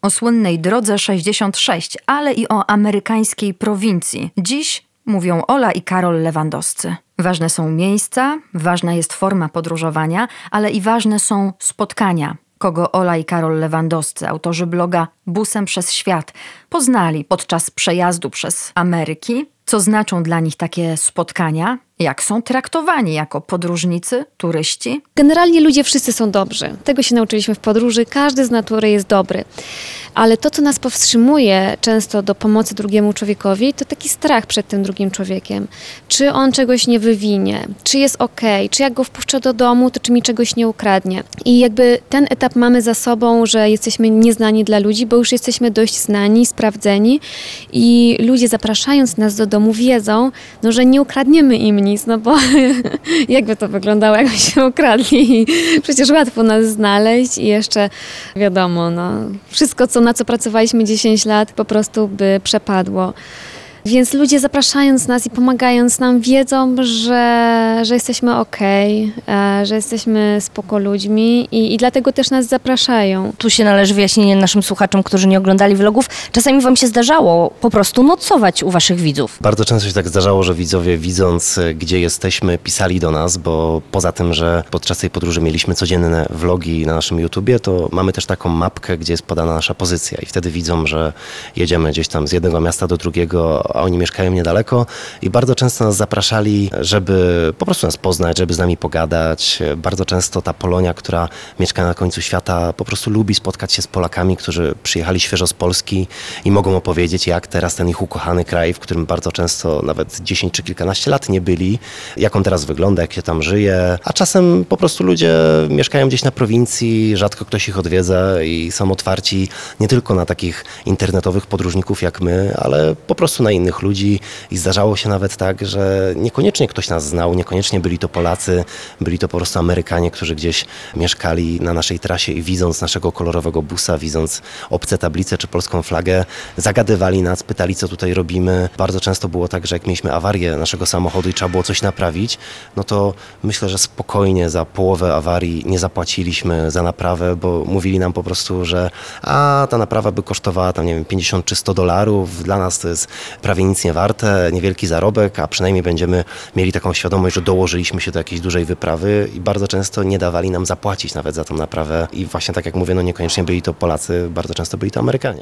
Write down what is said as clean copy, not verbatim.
o słynnej Drodze 66, ale i o amerykańskiej prowincji. Dziś mówią Ola i Karol Lewandowscy. Ważne są miejsca, ważna jest forma podróżowania, ale i ważne są spotkania. Kogo Ola i Karol Lewandowscy, autorzy bloga Busem przez świat, poznali podczas przejazdu przez Ameryki, co znaczą dla nich takie spotkania, jak są traktowani jako podróżnicy, turyści. Generalnie ludzie wszyscy są dobrzy. Tego się nauczyliśmy w podróży. Każdy z natury jest dobry. Ale to, co nas powstrzymuje często do pomocy drugiemu człowiekowi, to taki strach przed tym drugim człowiekiem. Czy on czegoś nie wywinie, czy jest okej, czy jak go wpuszczę do domu, to czy mi czegoś nie ukradnie. I jakby ten etap mamy za sobą, że jesteśmy nieznani dla ludzi, bo już jesteśmy dość znani, sprawdzeni i ludzie zapraszając nas do domu wiedzą, no, że nie ukradniemy im nic, no bo jakby to wyglądało, jakby się ukradli. Przecież łatwo nas znaleźć i jeszcze wiadomo, no, wszystko, na co pracowaliśmy 10 lat, po prostu by przepadło. Więc ludzie zapraszając nas i pomagając nam wiedzą, że jesteśmy okej, że jesteśmy spoko ludźmi i dlatego też nas zapraszają. Tu się należy wyjaśnienie naszym słuchaczom, którzy nie oglądali vlogów. Czasami wam się zdarzało po prostu nocować u waszych widzów. Bardzo często się tak zdarzało, że widzowie widząc, gdzie jesteśmy, pisali do nas, bo poza tym, że podczas tej podróży mieliśmy codzienne vlogi na naszym YouTubie, to mamy też taką mapkę, gdzie jest podana nasza pozycja i wtedy widzą, że jedziemy gdzieś tam z jednego miasta do drugiego, a oni mieszkają niedaleko i bardzo często nas zapraszali, żeby po prostu nas poznać, żeby z nami pogadać. Bardzo często ta Polonia, która mieszka na końcu świata, po prostu lubi spotkać się z Polakami, którzy przyjechali świeżo z Polski i mogą opowiedzieć, jak teraz ten ich ukochany kraj, w którym bardzo często nawet 10 czy kilkanaście lat nie byli, jak on teraz wygląda, jak się tam żyje, a czasem po prostu ludzie mieszkają gdzieś na prowincji, rzadko ktoś ich odwiedza i są otwarci nie tylko na takich internetowych podróżników jak my, ale po prostu na innych ludzi i zdarzało się nawet tak, że niekoniecznie ktoś nas znał, niekoniecznie byli to Polacy, byli to po prostu Amerykanie, którzy gdzieś mieszkali na naszej trasie i widząc naszego kolorowego busa, widząc obce tablice czy polską flagę, zagadywali nas, pytali, co tutaj robimy. Bardzo często było tak, że jak mieliśmy awarię naszego samochodu i trzeba było coś naprawić, no to myślę, że spokojnie za połowę awarii nie zapłaciliśmy za naprawę, bo mówili nam po prostu, że ta naprawa by kosztowała tam, nie wiem, 50 czy $100. Dla nas to jest prawie nic nie warte, niewielki zarobek, a przynajmniej będziemy mieli taką świadomość, że dołożyliśmy się do jakiejś dużej wyprawy i bardzo często nie dawali nam zapłacić nawet za tą naprawę. I właśnie tak jak mówię, no niekoniecznie byli to Polacy, bardzo często byli to Amerykanie.